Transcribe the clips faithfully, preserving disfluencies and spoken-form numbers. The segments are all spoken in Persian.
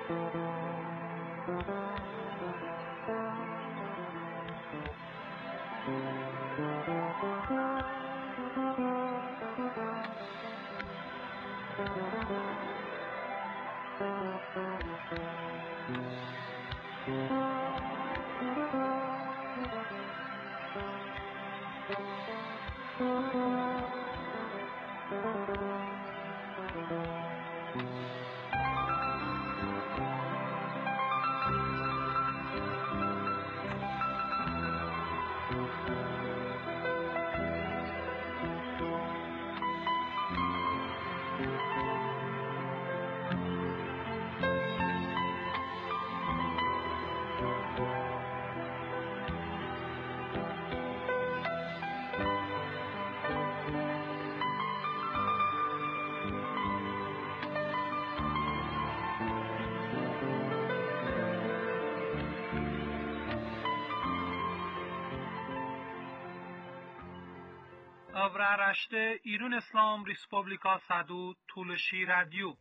Avraaraşte İran İslam Respublika Sadu Tulshi Radio.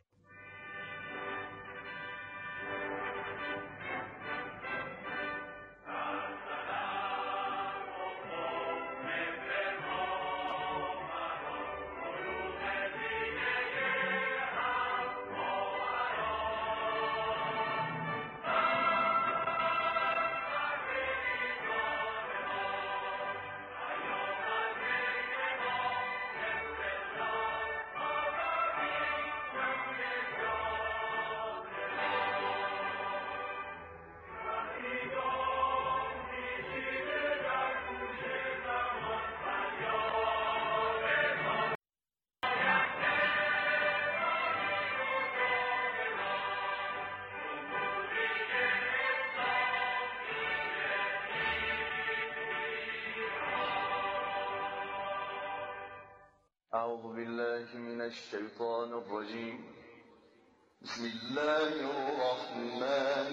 أعوذ بالله من الشيطان الرجيم. بسم الله الرحمن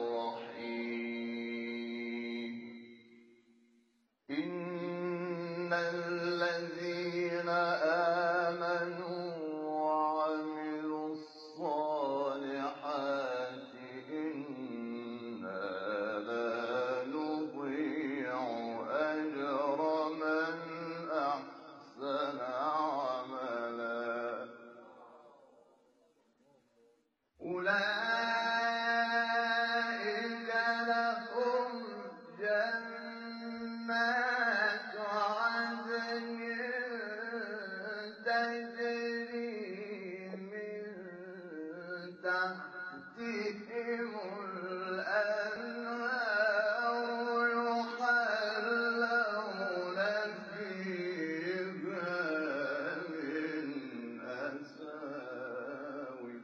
الرحيم. إن الذين آمنوا وعملوا الصالحات إنا لا نضيع أجر من أحسن عملا. أولئك لهم جنات عدن تجري من تحتهم الأنهار يحلون فيها من أساور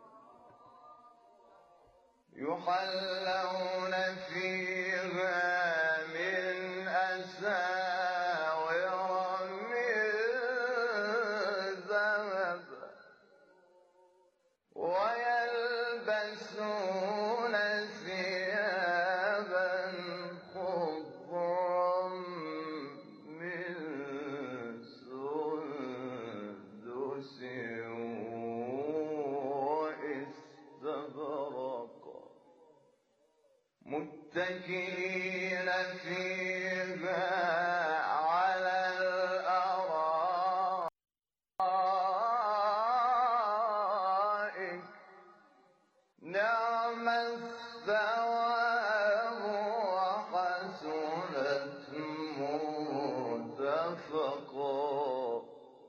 يحلون فيها من أساور من ذهب ويلبسون ثيابا خضرا من سندس واستبرق متكئين فيها على الأرائك نعم الثواب وحسنت مرتفقا.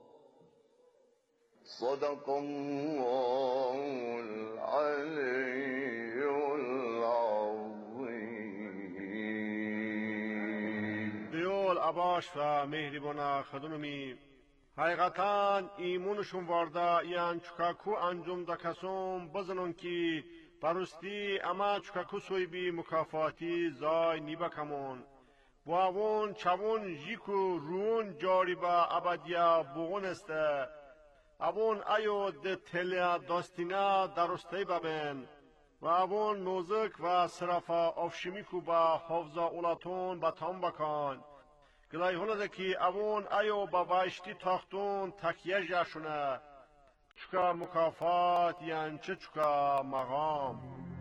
صدق الله العلي العظیم. دیول عباش و مهربانا خدونمی حقیقتاً ایمونشون وارده یان چکاکو انجام دا کسوم بزنون که پرستی اما چکاکو سوی بی مکافاتی زای نیبا کمون باون چوون جیکو رون جاری با ابدیا بوغن استه اوون ایو ده تلیا داستینا درسته ببین و اوون موزک و صرفا افشمیکو با حفظا اولاتون با تام بکن گلای هونه که اوون ایو با بایشتی تاختون تکیه جاشونه چکا مکافات یان چه چکا مقام.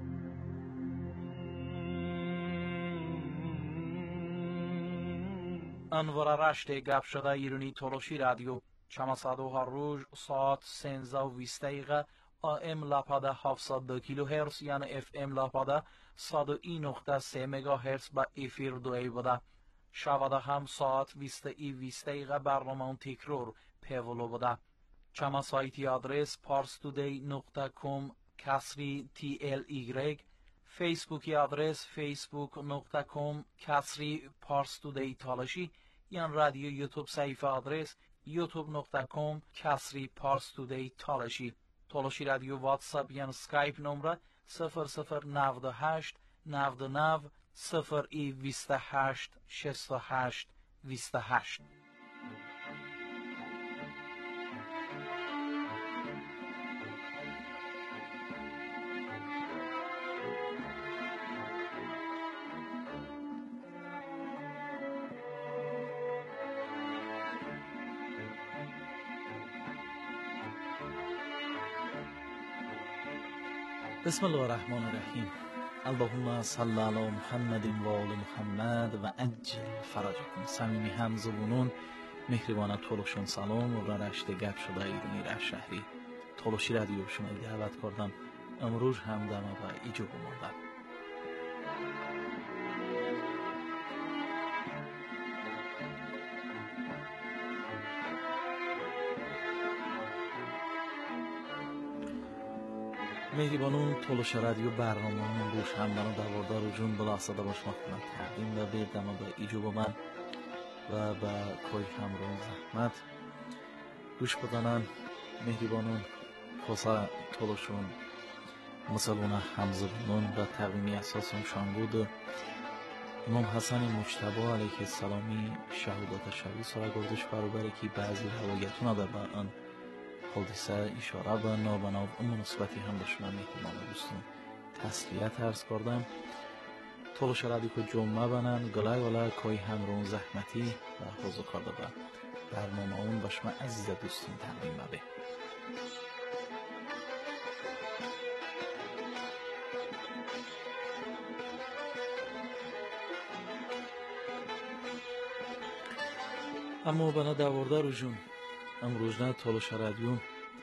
انوار رشت گپ شده ایرانی تولوشی رادیو چماسادو هر روز ساعت سنزده و بیست دقیقه آم لپاده هفتصد و دو کیلو هرتز یعنی اف ام لپاده صد و یک نقطه سه مگا هرتز با افیر دوی بوده. شباده هم ساعت بیست ای بیست دقیقه برنامه اون تکرار پیولو بوده. چما سایتی آدرس parstoday نقطه com کسری تی ال ایگرگ، فیسبوکی آدرس facebook نقطه com کسری parstoday تالشی، یان رادیو یوتیوب صفحه آدرس یوتیوب نقطه com کسری parstoday تالشی. تالشی رادیو واتساپ یان سکایپ نمره صفر صفر نود و هشت نود و نه صفر ای بیست و هشت شصت و هشت بیست و هشت. بسم الله الرحمن الرحیم. اللهم صل علی محمد و آل محمد و عجل فرجکم. صمیمی همزبونون مهربان تولوشون سلام و رشت گپ شده ایرانی رشت شهری تولوشی رادیو شما دعوت کردم. امروز هم دمه و ایجو بماندم. مهربانون تولوش رادیو برنامه امروز هم دمه دوردار و جون بلا صدا باشمک کنم تقدیم و به دمه با ایجو با من و با کوی همرون زحمت گوش بدنن. مهربانون خوصا تولوشون مسلون همزبانون و تقویمی اساسون شان بود. امام حسن مجتبی علیه السلامی شهودت شوی سرا گردش برابره که بعضی روایتون در با آن حادثه اشاره به نابناب اون نسبتی هم به شما مهمان دوستان تسلیت عرض کردم. تولوش رادیو که جمعه بنن گلای ولا کوی همرون زحمتی و حضور کرده به برنامه اون به شما عزیز دوستان تقدیم به. اما بنا دوارده رو جون امروز نه تولوش رادیو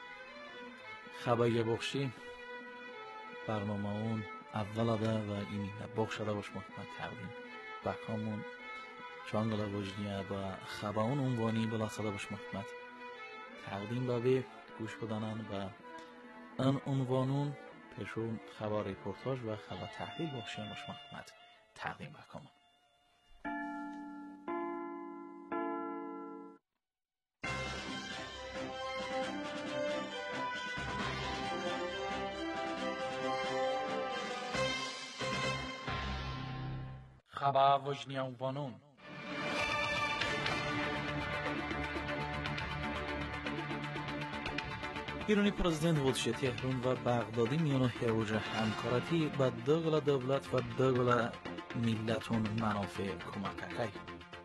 خبری بخشی برنامه اون اول ده و این بخش ده باش محمد تقدیم بکامون چانگل وجنیه و خبر اون عنوانی بلا صدا باش محمد تقدیم به گوش بدنن و ان عنوانون پیشون خبر ریپورتاج و خبر تحلیل بخشی باش محمد تقدیم بکامون. خبر وجنی عنوانون ایرانی پرزیدنت ولش تهران و بغدادی میان هروج همکارتی با دو دولت و دو ملتون منافع کمککی.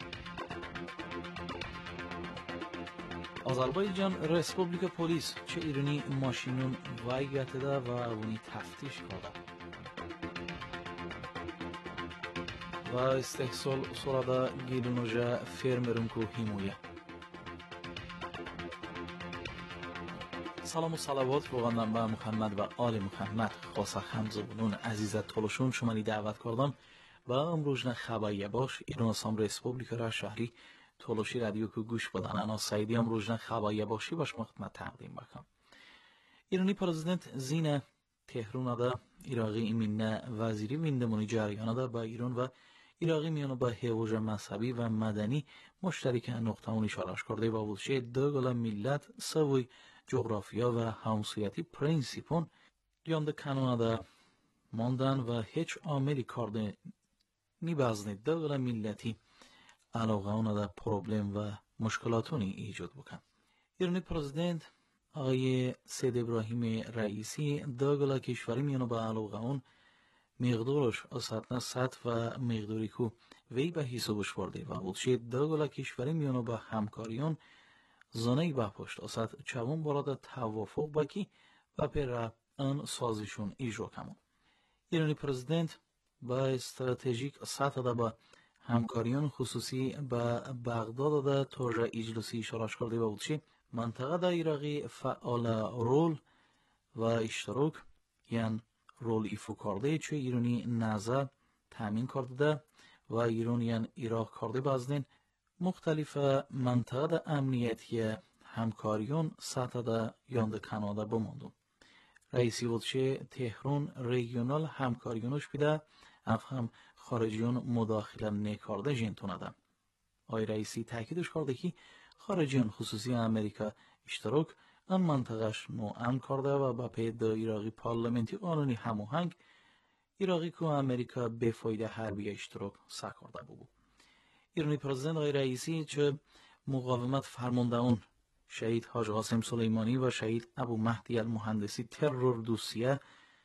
آذربایجان رسپوبلیک پلیس چه ایرانی ماشینون وای گتده و اونی تفتیش کرده و استحصال سرادا گیلونوژا فرمرونکو هیمویه. سلام و صلوات روغندم به محمد و آل محمد. خاصه همزبونون عزیزت تولوشون شمالی دعوت کردم و امروز نه خبریه باش ایران سام رسپوبلیک را شهری تولوشی رادیو که گوش بدن انا سایدی امروز نه خبریه باشی باش محمد تقدیم بکنم. ایرانی پرزیدنت زینه تهران ده عراقی ایمینه وزیری ویندمونی جریان ده با ایران و عراقی میانو با هیوج مذهبی و مدنی مشترک نقطه اون اشارش کرده و بولشه دو گل ملت سوی جغرافیا و همسایتی پرینسیپون دیانده کانادا ماندن و هیچ عاملی کرده نیبازنی دو گل ملتی علاقه اون ده پروبلم و مشکلاتونی ایجاد بکن. ایرانی پرزیدنت آقای سید ابراهیم رئیسی دو گل کشوری میانو با علاقه اون مقدارش اصلا صد و مقداری کو وی به حسابش برده و بولشه دو گل کشوری میانو با همکاریون زنه با پشت اسد چوون براد توافق باکی و پر ان سازشون ایجرو کمون. ایرانی پرزیدنت با استراتژیک سطح دا با همکاریون خصوصی با بغداد دا توجه اجلسی شراش کرده با بودشی منطقه دا ایراقی فعال رول و اشتراک یعن رول ایفو کرده چه ایرانی نظر تامین کرده ده و ایران یعن ایراق کرده بازدین مختلف منطقه دا امنیتی همکاریون سطح دا یاند کانادا بماندون. رئیسی بودشه تهران ریگیونال همکاریونش بیده اف هم خارجیون مداخله نکارده جنتونه ده. آی رئیسی تاکیدش کرده که خارجیون خصوصی امریکا اشتراک ان منطقهش نوعن کرده و با پید ایراقی پارلمنتی قانونی هماهنگ ایراقی که امریکا به فایده حربی اشتراک ساکارده بود. ایرانی پرزیدنت آی رئیسی چه مقاومت فرمانده اون شهید حاج قاسم سلیمانی و شهید ابو مهدی المهندسی ترور دوسیه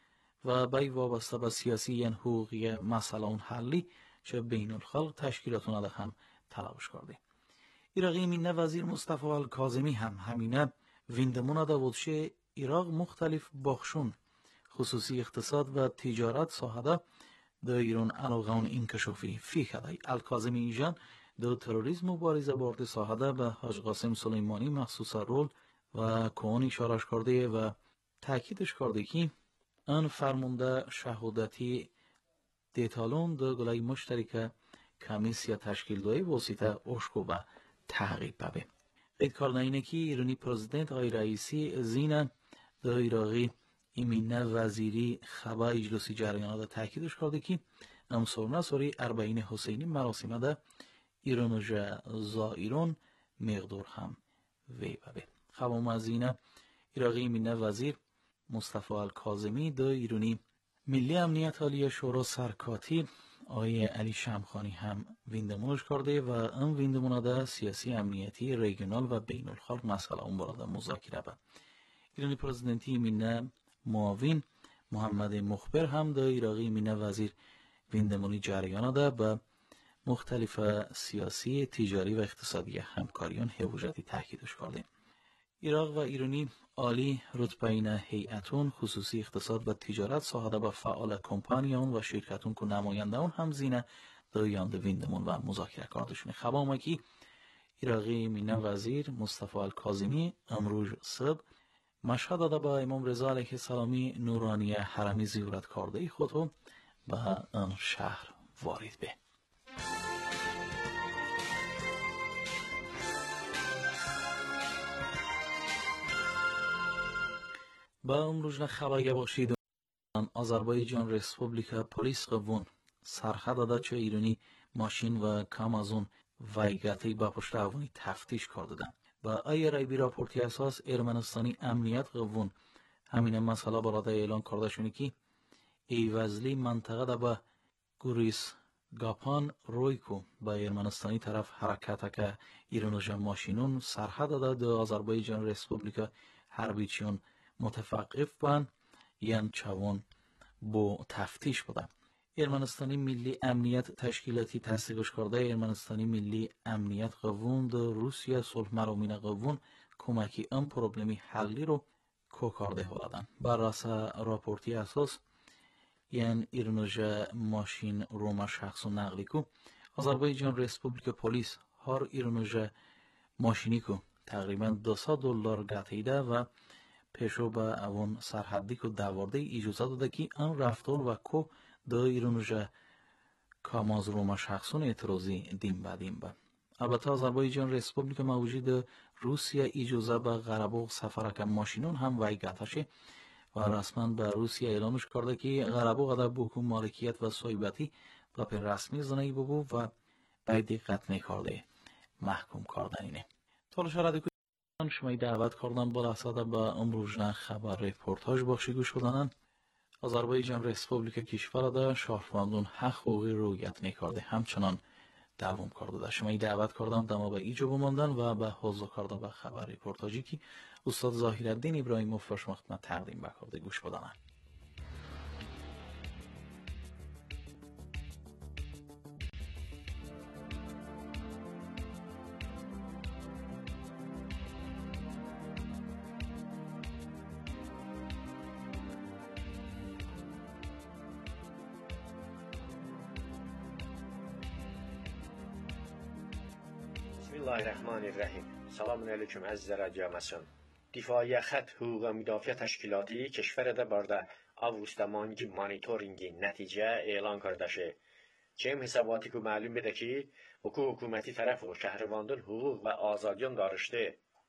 و بای وابسته به سیاسی یعن حقوقی مسئله اون حلی چه بین الخلق تشکیلاتون ده هم تلاش کرده. ایراقی مینه وزیر مصطفی الکاظمی هم همینه ویندمون ده بودشه ایراق مختلف بخشون خصوصی اقتصاد و تجارت ساحده ده ایران علاقه اون انکشافی فیکده. الکاظمی ایجان دو تروریسم مبارزه بارد ساحده به حاج قاسم سلیمانی مخصوص رول و کون اشارش کرده و تاکیدش کرده که ان فرمانده شهادتی دیتالون دو گلای مشترک کمیسیا تشکیل دوی واسطه اشکو و تحقیق ببه. قید کردن اینه که ایرانی پرزیدنت آی رئیسی زینه دو ایراقی ایمینه وزیری خبا اجلسی جریانه ده تاکیدش کرده که امسورنا سوری اربعین حسینی مراسمه ده ایران و زائرون مقدار هم وی ببه. خبا مزینه ایراقی ایمینه وزیر مصطفی الکاظمی دو ایرانی ملی امنیت عالی شورا سرکاتی آقای علی شمخانی هم ویندمونش کرده و این ویندمونه ده سیاسی امنیتی ریگیونال و بین الخلق مسئله اون براده مذاکره به. ایرانی پرزیدنتی مینه معاون محمد مخبر هم ده ایراقی مینه وزیر ویندمونی جریانه ده به مختلف سیاسی تجاری و اقتصادی همکاریان حوجتی تاکیدش کرده. ایراق و ایرانی عالی رتبه‌ین هیئتون خصوصی اقتصاد و تجارت ساحده با فعال کمپانیان و شرکتون که نماینده اون هم زینه دو یانده ویندمون و مذاکره کردشونه. خبا که ایراقی مینه وزیر مصطفی الکاظمی امروز صبح مشهد داده با امام رضا علیه السلامی نورانی حرمی زیارت کرده خودو به آن شهر وارد به. با امروز خبری باشید آذربایجان رسپوبلیکا پلیس قوون سرخه داده چه ایرانی ماشین و کم از اون ویگتی با پشت افغانی تفتیش کردن. با ای رایبی راپورتی اساس ارمنستانی امنیت قوون همین مسئله براده اعلان کرده شونه که ایوزلی منطقه دا با گوریس گاپان رویکو با ارمنستانی طرف حرکت که ایرانوژا ماشینون سرحد داده دو آذربایجان رسپوبلیکا حربیچیون متفقف بان یان چوان با تفتیش بودن. ارمنستانی ملی امنیت تشکیلاتی تصدیقش کرده. ارمنستانی ملی امنیت قوون دو روسیه صلح مرامین قوون کمکی ام پروبلمی حلی رو کو کرده هولدن. بر اساس راپورتی اساس یان ایرانوژا ماشین روما شخص و نقلی کو آذربایجان رسپوبلیک پلیس هر ایرانوژا ماشینی کو تقریبا دویست دلار گاتیده و پیشو با اون سرحدی کو داورده اجازه داده که آن رفتار و کو دو ایرانوژا کاماز روما شخصون اعتراضی دیم با دیم با. البته آذربایجان رسپوبلیک موجود روسیه اجازه به غربوق سفرک ماشینون هم وی گاتشه و رسما به روسیه اعلانش کرده که غربوق در بوکو مالکیت و صاحبتی با پر رسمی زنایی ببو و باید دقت نکرده محکوم کردن اینه. طول شرده که شما دعوت کردن با لحظه با امروزنا خبر رپورتاج بخشی گوش بدانن. آذربایجان رسپوبلیک کشور دا شهروندان حق حقوقی رعایت نکرده همچنان دوام کرده ده. شما دعوت کردم دما به ایجا بماندن و به حضور کرده به خبر رپورتاجی که استاد ظاهرالدین ابراهیموف فرش مختمت تقدیم بکرده گوش بدانن. Bismillahirrahmanirrahim. Selamun aleyküm əziz radiomasyon. Difaiyə xətt hüquqa müdafiə təşkilatı کشور barda avgusta mangi monitoringi nəticə elan kardaşı. Cem hesabatı ku məlum bede ki, oku hukuməti tərəf o şəhrivandan hüquq və azadiyan darışdı.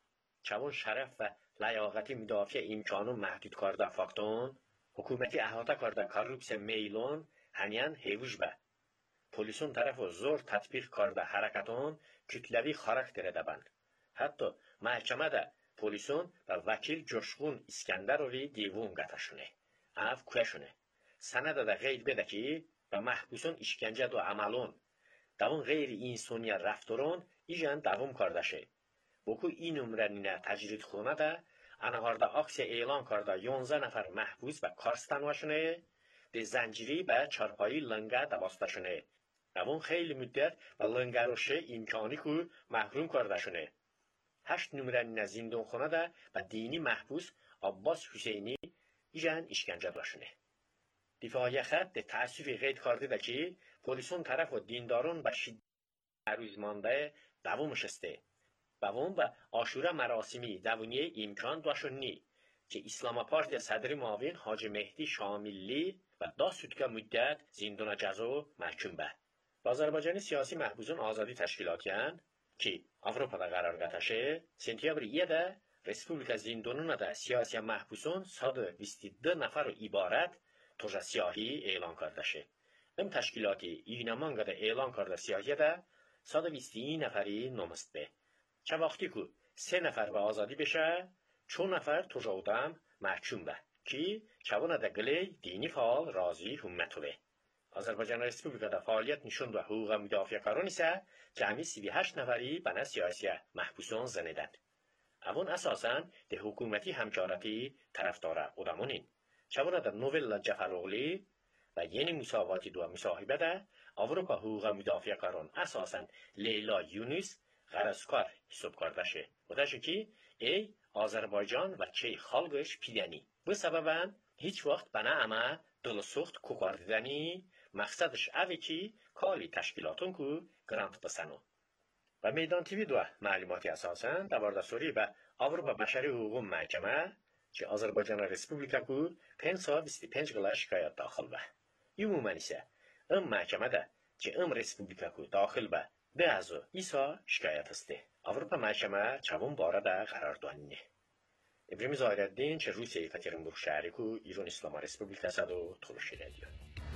Çavun şərəf və ləyaqəti müdafiə imkanı məhdud karda faktun, hukuməti əhatə karda korrupsiya meylon, hənyan hevuj bə. Polisun tərəf o zor tətbiq karda hərəkatun, kütləvi xarakter edəbən. Hətta məhkəmədə polisun və vəkil Coşqun İskəndərovi divun qataşını, əv küəşünü. Sənədə də qeyd bedə ki, və məhbusun işgəncə do əmalun, davun qeyri insoniya rəftorun, ijən davum kardaşı. Boku این nömrəninə təcrid xuna da, anaharda aksiya elan karda yonza nəfər məhbus və karstanvaşını, de zənciri və çarpayı lınqa dabastaşını. Davun xeyli müddət və lınqaroşı imkanı ku məhrum kardaşını. Həşt nömrəninə zindonxuna da və dini məhbus Abbas Hüseyni ijən işgəncə dolaşını. Difaiyə xətt de təəssüfi qeyd kardı da ki, polisun tərəf o dindarun və şiddət məruzmanda davum şiste. Davum və aşura mərasimi davuniye imkan dolaşını ki, İslam Partiya sədri mavin Hacı Mehdi Şamilli və da sütka müddət zindona cəzo məhkum bə. Azərbaycanı siyasi məhbusun azadi təşkilatiyən ki, Avropada qərar qataşı, sentyabriyə də Respublika zindonuna da siyasi məhbusun sadı vistiddə nəfər ibarət toja siyahi elan kardaşı. Əm təşkilati İğnamanqa da elan karda siyahiyə də sadı vistiyi nəfəri nomast bə. Çə vaxtı ku سه نفر به آزادی بشه، چون نفر توجودم محکوم به کی چوان دگلی دینی فعال رازی همتوه. آذربایجان رسپوبلیکا دا فعالیت نشون و حقوق مدافع کاران ایسه جمعی سی و هشت نفری بنا سیاسی محبوسان زندند. اوان اساساً ده حکومتی همکارتی طرفدار ادمونین. چوان دا نوولا جفروغلی و یعنی مساواتی دو مصاحبه ده اروپا حقوق مدافع کاران اساساً لیلا یونس غرضکار حساب کردشه. بودشه که ای آذربایجان و چه خالقش پیدنی. به سببن هیچ وقت بنا اما دلسوخت کوکاردیدنی مقصدش اوه که کالی تشکیلاتون که گرانت بسنو. و میدان تیوی دو معلوماتی اساساً دوارده سوری و اروپا بشری حقوق محکمه که آذربایجان رسپوبلیکا که پنسا بیستی پنج گلا شکایت داخل به. عموما ایسه ام محکمه ده که ام رسپوبلیکا که داخل به به ازو ایسا شکایت هسته. Avrupa Məhkəmə çavun barada qərar dönünü. İbrahim Zahirəddin ki, Rusiya Yekaterinburg şəhəri ku İran İslam Respublikası da tuluş ediyor.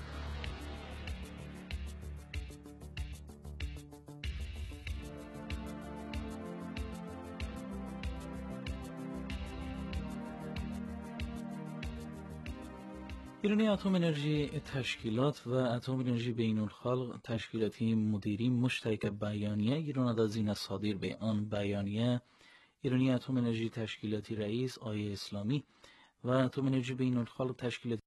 ایرانی اتم انرژی تشکیلات و اتم انرژی بین الخلق تشکیلاتی مدیری مشترک بیانیه ایران دا زین صادر به آن بیانیه ایرانی اتم انرژی تشکیلاتی رئیس آیه اسلامی و اتم انرژی بین الخلق تشکیلاتی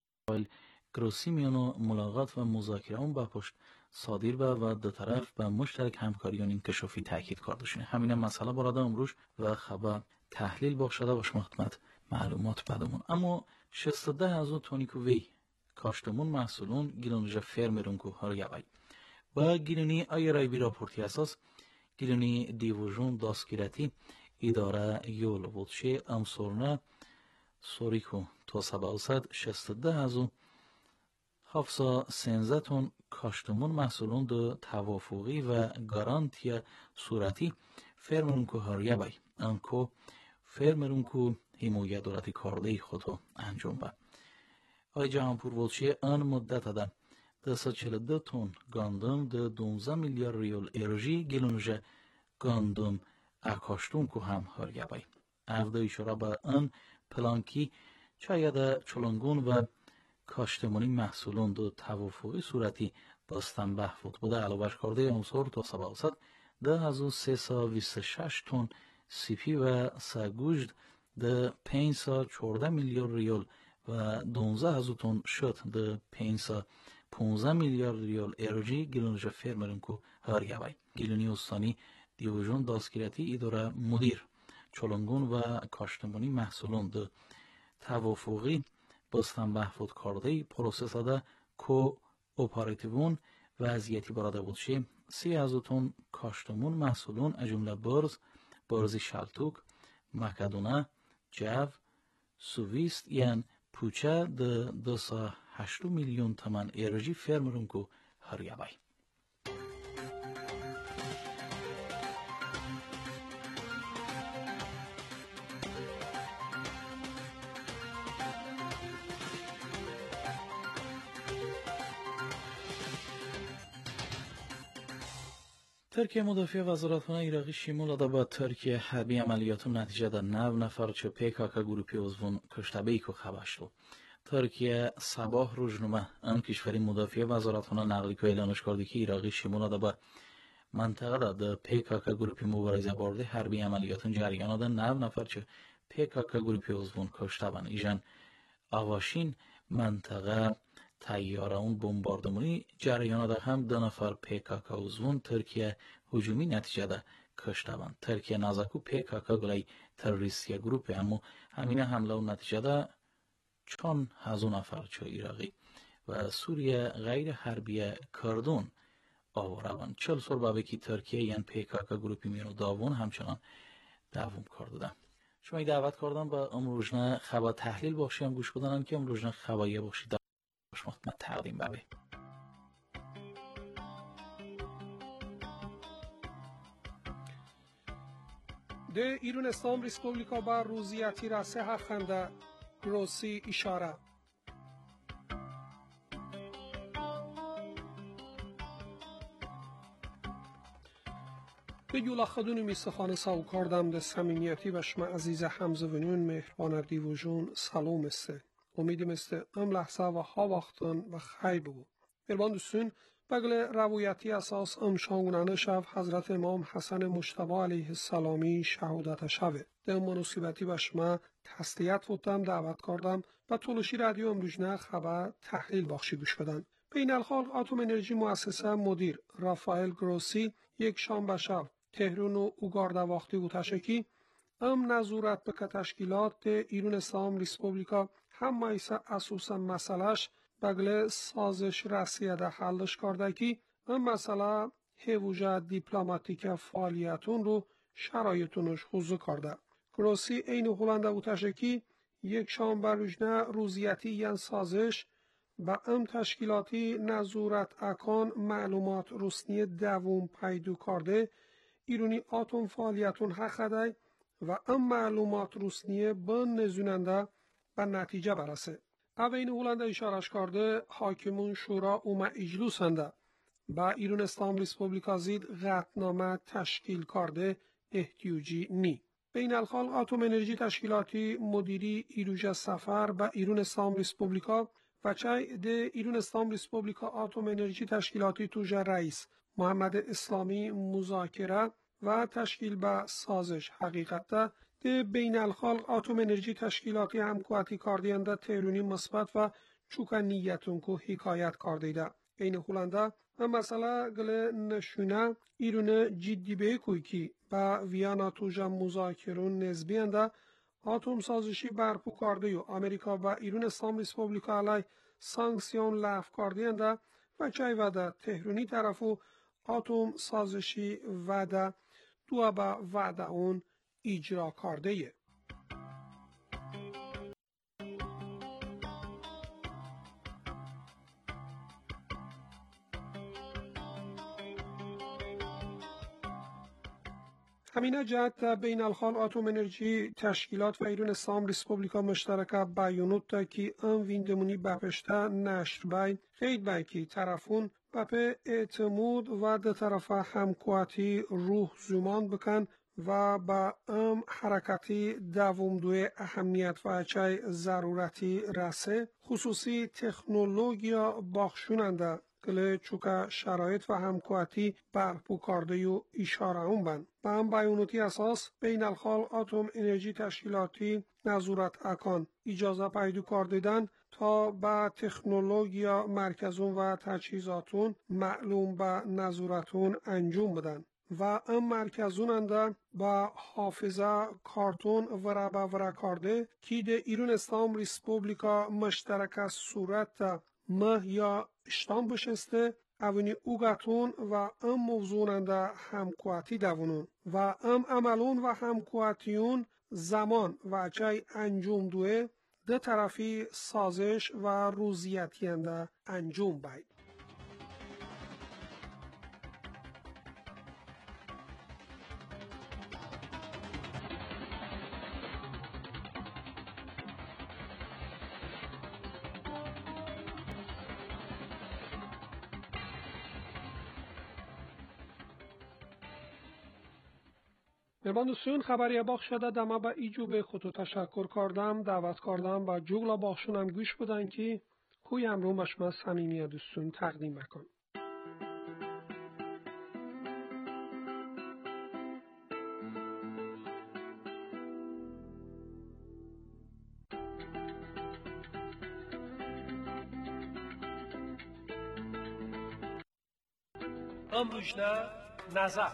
گروسی میانو ملاقات و مذاکره اون با پشت صادر به و دو طرف به مشترک همکاریان انکشافی تاکید کردشونه. همین مسئله برای امروز و خبر تحلیل بخشده باش خدمت معلومات بدمون. اما شصت و ده هزار تونی که وی کاشتمون محصولون گیلونجا فرمرون که هر یابای با گیلونی آیرای بی راپورتی اساس گیلونی دیوژون داسگیرتی اداره یول بودشه امسورنا سوریکو تا سباوسد شصت و ده هزار هفتصد و سیزده تن کاشتمون محصولون دو توافقی و گارانتی صورتی فرمرون که هر یابای انکو فرمرون که حمایت دولتی کارده خودو انجام به. آی جهانپور ولچی آن مدت ده دویست و چهل و دو تن گاندم ده دوازده میلیارد ریال انرژی گلونجه گاندم اکاشتون که هم هرگه بای. افده اشاره به آن پلانکی چایده چلنگون و کاشتمانی محصولون دو توافقی صورتی باستن بحفظ بوده علاوه کرده امسور تا سباوسد ده هزار سیصد و بیست و شش تن سیپی و سگوشت ده پنجصد و چهارده میلیارد ریال و دوازده هزار تن شد ده پنجصد و پانزده میلیارد ریال انرژی گیلونجا فرمرون کو هر یابای. گیلونی استانی دیوژن داسگیرتی اداره مدیر چلنگون و کاشتمانی محصولون ده توافقی باستن بحفظ کرده پروسس ده کو اپراتیوون وضعیتی براده بودشه سی از اوتون کاشتمون محصولون از جمله برز، برزی شلتوک، مکدونه، جو، سوویست یعن پوچه ده دو سا هشتو میلیون تمن ایرجی فرمرون کو هریابای. ترکیه مدافع وزارتخانه عراقی شیمول داده با ترکیه حربی عملیاتون نتیجه ده نو نفر چه پیکاکا گروپی عضوون کشته بیکو خبر شد. ترکیه صباح روزنامه ام کشوری مدافع وزارتخانه نقلی که اعلانش کرده که عراقی شیمول داده با منطقه ده پیکاکا گروپی مبارزه برده حربی عملیاتون جریان ده نو نفر چه پیکاکا گروپی عضوون کشته بن. ایجان آواشین منطقه تیاره اون بمباردمانی جریان ده هم دو نفر پیکاکا عضوون ترکیه هجومی نتیجه ده کشته بند. ترکیه نازکو پیکاکا گلای تروریستی گروپه اما همین حمله و نتیجه ده چون هزو نفر چو عراقی و سوریه غیر حربی کردون آواره بند. چل سال بابه که ترکیه یعن پیکاکا گروپی میانو داوون همچنان دوام کرده. شما ای دعوت کردم با امروزنه خبر تحلیل باشیم گوش بدنم که امروزنه خبایه باشید شما تقدیم بابه. ده ایران اسلام ریسپوبلیکا با روزیتی راسه حقنده گروسی اشاره. به یولا خدونی میستخانه ساو کردم ده سمینیتی و شما عزیز همزونیون مهربان دیوژون سلام استه. امیدیم است ام لحظه و ها وقتان و خیر بگو. مهربان دوستون بگل روایتی اساس ام شانگونانه شب حضرت امام حسن مجتبی علیه السلامی شهادت شبه. ده مناسبتی به شما تسلیت بودم دعوت کردم و طولشی رادیو امروزنه خبر تحلیل بخشی گوش بدن. بین الخالق اتم انرژی مؤسسه مدیر رافائل گروسی یک شنبه شب تهران و اوگارده وقتی و تشکی ام نظورت به تشکیلات ایران اسلام ریسپوبلیکا هم مایسا اساسا مسئلهش بگل سازش رسیه ده حلش کرده که ام مسئله هیوجه دیپلماتیک فعالیتون رو شرایطونش خوزو کرده. گروسی این هولنده و تشکی یک شنبه روزنه روزیتی ین سازش با ام تشکیلاتی نظورت اکان معلومات رسنی دوم پیدو کرده ایرانی آتوم فعالیتون حقده و ام معلومات رسنی بن نزوننده به نتیجه برسه. اوین هولنده اشارش کرده حاکمون شورا اومه اجلوس هنده با ایران اسلام ریسپوبلیکا زید قطعنامه تشکیل کرده احتیاجی نی. بین الخال اتم انرژی تشکیلاتی مدیری ایروژه سفر با ایران اسلام ریسپوبلیکا و چای ده ایران اسلام ریسپوبلیکا اتم انرژی تشکیلاتی توجه رئیس محمد اسلامی مذاکره و تشکیل به سازش حقیقت ده بین الخالق اتم انرژی تشکیلاتی همکواتی کاردینده تهرونی مثبت و چوکا نیتون کو حکایت کردیده. این هولنده و مسئله گل نشونه ایرون جدی به کوی کی با ویانا توجه مذاکرون نسبی انده اتم سازشی برپو کرده و امریکا و ایران اسلام ریسپوبلیکا علی سانکسیون لغو کردینده و چای وعده تهرونی طرفو اتم سازشی وعده دو با وعده اون اجرا کرده ایه. همینه جهت بین الخال اتم انرژی تشکیلات و ایران اسلام ریسپوبلیکا مشترکه بیانوت تا که ام ویندمونی بپشته نشر بین خیلی بین که طرفون بپه اعتمود و ده طرف همکواتی روح زمان بکن و با ام حرکتی دوم دوی اهمیت و چای ضرورتی رسه خصوصی تکنولوژیا باخشوننده گله چوکا شرایط و همکواتی برپو کرده و اشاره اون بند. با هم بیانوتی اساس بین الخال اتم انرژی تشکیلاتی نظورت اکان اجازه پیدا کردیدن تا با تکنولوژیا مرکزون و تجهیزاتون معلوم به نظورتون انجام بدن و ام مرکزون انده با حافظه کارتون ورابه ورا کرده که ده ایران اسلام ریسپوبلیکا مشترک صورت مه یا اشتام بشسته اوینی اوگاتون و ام موضوعنده همکواتی دوونون و ام عملون و همکواتیون زمان و چای انجام دوه ده طرفی سازش و روزیتینده انجام باید. مهربان دوستان خبری باخ شده دما با ایجو به خودتو تشکر کردم دعوت کردم و جوگلا باخشونم گوش بودن که کوی امرو مشما صمیمی دوستون تقدیم بکن. امروزنا نظر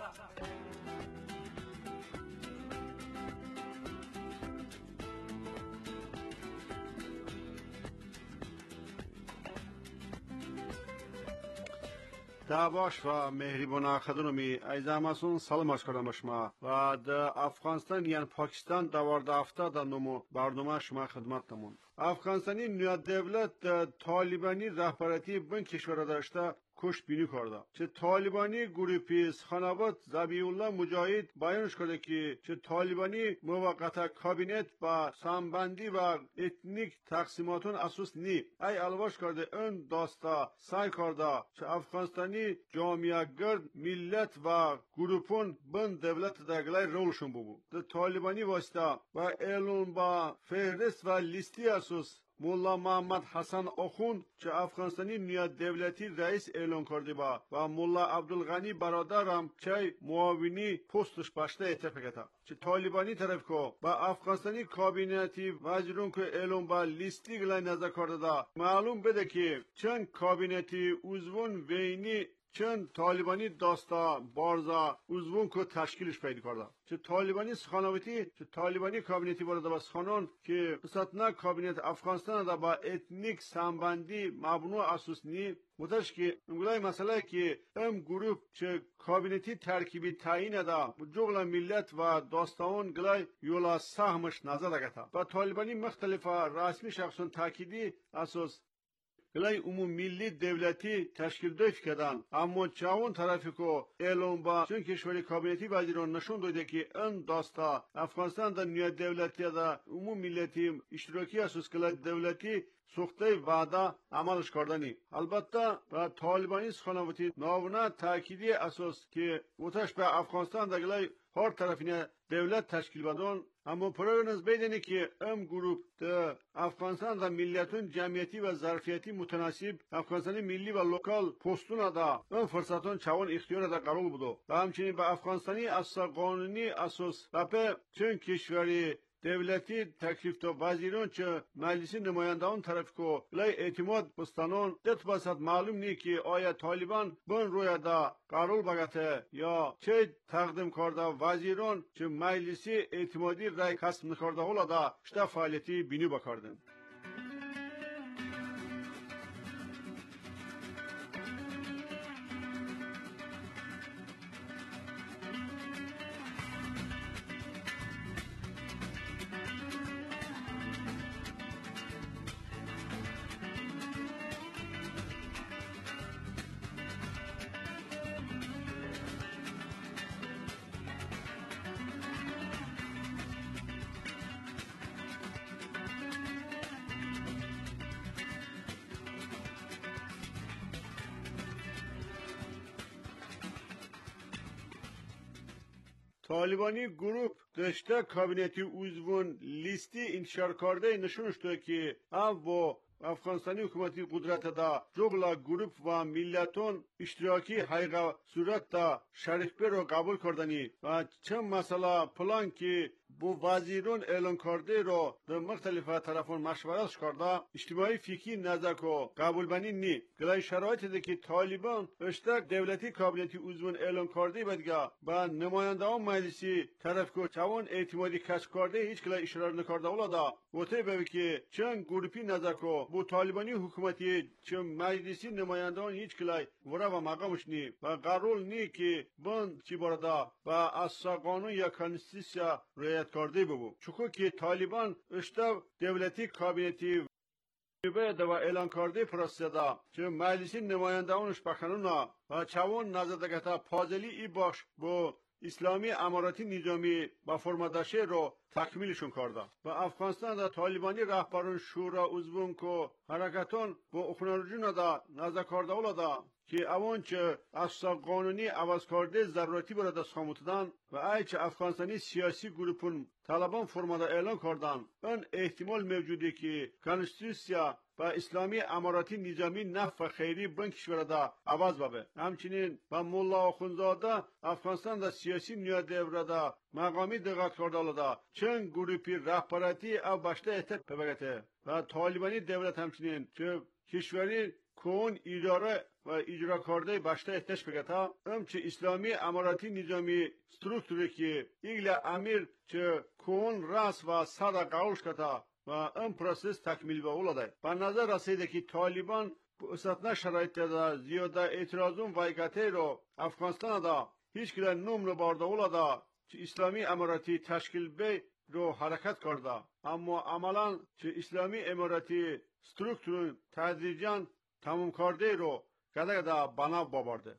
دعواش و مهربان خدمتی ایزامسون سلام عرض کردم شما و در افغانستان یعنی پاکستان دوارده هفته در نمو برنامه شما خدمتتون. افغانستانی نیا دولت طالبانی رهبری بین کشور داشته کش بینی کرده. چه طالبانی گروهی خانواده ذبیح الله مجاهد بیانش کرده که چه طالبانی موقت کابینت با سامبندی و اتنیک تقسیماتون اساس نی. ای الواش کرده اون داستا سعی کرده چه افغانستانی جامعه گرد ملت و گروپون بین دولت دگلای رولشون ببود. ده طالبانی واسطه و اعلان با فهرست و لیستی اساس مولا محمد حسن آخوند چه افغانستانی نیا دولتی رئیس اعلان کرده با و مولا عبدالغنی برادرم چه معاونی پستش باشته اتفاقتا چه طالبانی طرف کو با افغانستانی کابینتی وزیرون که اعلان با لیستی گلای نظر کرده دا معلوم بده که چند کابینتی عضوون وینی چند طالبانی داستا بارزا عضوون که تشکیلش پیدا کرده چه طالبانی سخانواتی چه طالبانی کابینتی وارد با سخانان که قصد نه کابینت افغانستان دا با اتنیک سامبندی مبنو اساس نی متش که امگلای مسئله که ام گروپ چه کابینتی ترکیبی تعیین دا جغل ملت و داستان گلای یولا سهمش نظر دگتا و طالبانی مختلف رسمی شخصون تاکیدی اساس گلای عموم ملی دولتی تشکیل داد کردن اما چاون طرفی کو اعلام با چون کشوری کابینتی وزیران نشون داده که ان داستا افغانستان در نیا دولتی دا عموم ملتی اشتراکی اساس گلای دولتی سوخته وعده عملش کردنی البته با طالبانی سخنواتی ناونه تاکیدی اساس که وتش به افغانستان در گلای هر طرفینه دولت تشکیل بدن اما پروگرامز بدونی که ام گروپ ده افغانستان دا ملیتون جمعیتی و ظرفیتی متناسب افغانستانی ملی و لوکال پستون دا ام فرصتون چوان اختیار دا قرار بودو و همچنین به افغانستانی اساس قانونی اساس و به چون کشوری دولتی تکلیف تو وزیران چه مجلسی نمایندگان طرف کو لای اعتماد بستانون دت بسات معلوم نی که آیا طالبان بن روی دا قرار بگته یا چه تقدیم کرده وزیران چه مجلسی اعتمادی رای کسب نکرده هولا دا شتا فعالیتی بینی بکردن. طالبانی گروپ داشته کابینتی عضوون لیستی انتشار کرده نشونش داد که هم با افغانستانی حکومتی قدرت دا جغلا گروپ و ملتون اشتراکی حقیقه صورت دا شریک رو قبول کردنی و چند مسئله پلان که بو وزیرون اعلان کرده رو در مختلف طرفون مشورت کرده اجتماعی فیکی نظر کو قبول بنی نی گلای شرایط ده که طالبان اشتراک دولتی کابینتی عضوان اعلان کرده بدگا با نمایندگان مجلسی طرف کو چون اعتمادی کسب کرده هیچ گلای اشاره نکرده ولادا وته به که چند گروپی نظر کو بو طالبانی حکومتی چه مجلسی نمایندگان هیچ گلای ورا و مقامش نی و قرول نی که بند چی بردا و از قانون یا کانستیتوسیا رعایت کرده ببو چون که طالبان اشتراک دولتی کابینتی به دوا اعلان کرده پرستدا که مجلسی نمایندگانش بخنونا و چون نزدگتا پازلی ای باش با اسلامی اماراتی نظامی با فرمادشه رو تکمیلشون کرده و افغانستان دا طالبانی رهبران شورا عضوون کو حرکتان با اخنارجون دا نزد کرده ولادا که اوان چه اساس قانونی عوض کرده ضرورتی برای ساموتدن و ای چه افغانستانی سیاسی گروپون طالبان فرماده اعلان کردن اون احتمال موجوده که کانستیتوسیا و اسلامی اماراتی نظامی نفع خیری بین کشور دا عوض بابه همچنین با مولا آخونزاده افغانستان دا سیاسی نیاد دوره دا مقامی دقت کرده ولادا چند گروپی رهبراتی او باشته احتیاط ببگته و طالبانی دولت همچنین چه کشوری کون اداره و اجرا کرده باشته احتیاج بگتا ام چه اسلامی اماراتی نظامی سترکتوری که ایگل امیر چه کون راس و ساده قاوش کتا و ام پروسس تکمیل به اولاده به نظر رسیده که طالبان اساتنا شرایط دا زیاده اعتراضون وایگته رو افغانستان دا هیچ کلا نوم رو بارده اولاده چه اسلامی اماراتی تشکیل بی رو حرکت کرده اما عملا چه اسلامی اماراتی سترکتورون تدریجاً تمام کرده رو کده کده بنا بابارده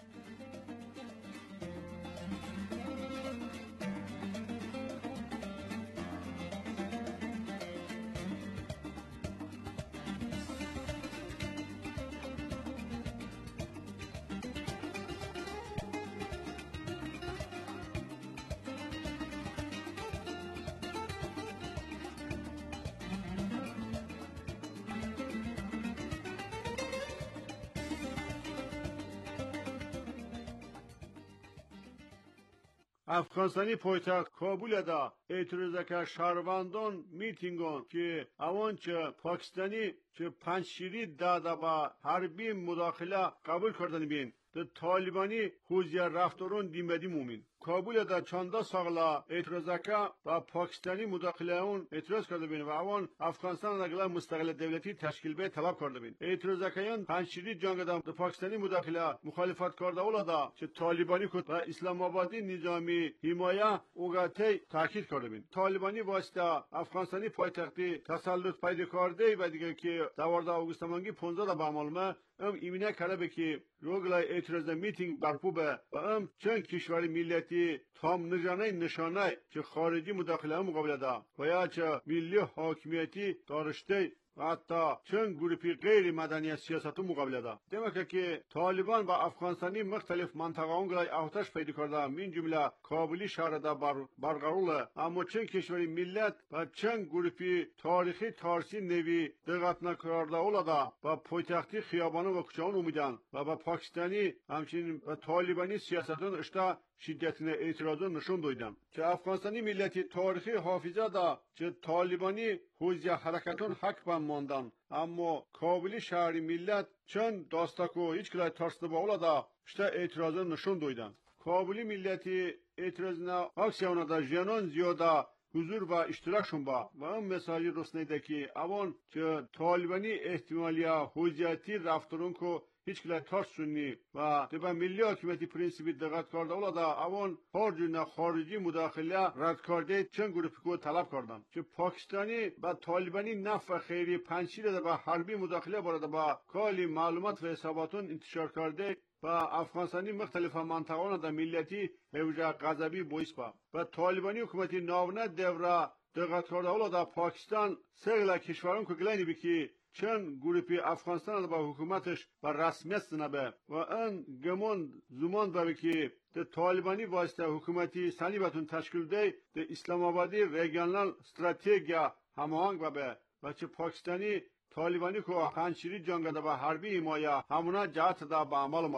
افغانستانی پایتخت کابل دا اعتراض که شهروندان میتینگان که اوان چه پاکستانی چه پنجشیری داده با حربی مداخله قبول کردن بین ده طالبانی خوزیا رفتارون دیمدی مومین کابل دا چانده ساغلا اعتراض که با پاکستانی مداخله اون اعتراض کرده بین و اوان افغانستان نگلا مستقل دولتی تشکیل به طلب کرده بین اعتراض که پنجشیری جنگ دا پاکستانی مداخله مخالفت کرده اولادا چه طالبانی کد و اسلام آبادی نظامی حمایه اوگاتی تاکید کرده بین طالبانی واسطه افغانستانی پایتختی تسلط پیدا کرده و دیگه که دوازده آگوست مانگی پانزده دا با معلومه ام ایمینه کرده به که روگلای اعتراض میتینگ برپو به و ام چند کشوری ملیتی تام نشانه نشانه که خارجی مداخله مقابله دا و یا چه ملی حاکمیتی دارشته و حتی چند گروپی غیر مدنی سیاست مقابله دا demek که طالبان با افغانستانی مختلف منطقه اونگلای آتش پیدا کرده من جمله کابلی شهر دا بر برقراره اما چند کشوری ملت و چند گروپی تاریخی تارسی نوی دقت نکرده اولادا با پایتختی خیابانه و کوچه‌ان اومدن و با پاکستانی همچنین و طالبانی سیاستون اشتا شدتین اعتراضون نشون دویدن که افغانستانی ملتی تاریخی حافظه دا چه طالبانی حوزه حرکتون حق بند ماندن اما کابلی شهری ملت چند داستاکو هیچ کلای ترسده با اولادا اشتا اعتراضون نشون دویدن کابلی ملتی اعتراضنا اکسیونا دا جنان زیاده حضور و اشتراکشون با و اون مساجی رسنیده که اوان که طالبانی احتمالیا حوزیتی رفتارون کو هیچ کلا ترس سنی و طبعا ملی حاکمیتی پرینسیپی دقت کرده اولادا اوان هر جور خارجی مداخله رد کرده چند گروپی کو طلب کردن که پاکستانی با طالبانی نفع خیری پنجشیر ده با حربی مداخله برده با کالی معلومات و حساباتون انتشار کرده و افغانستانی مختلف منطقه‌ها در ملیتی هوجه غضبی باعث با و طالبانی حکومتی ناونه دوره دقت کرده اولادا پاکستان سگل کشوران که گلینی بکی چند گروپی افغانستان با حکومتش و رسمیت سنبه و ان گمان زمان به که ده طالبانی واسطه حکومتی سنی بتون تشکیل ده ده اسلام آبادی ریجنال استراتژیا هماهنگ به و چه پاکستانی طالبانی که پنجشیری جنگ ده با حربی حمایه همونا جهت ده با عمل ما به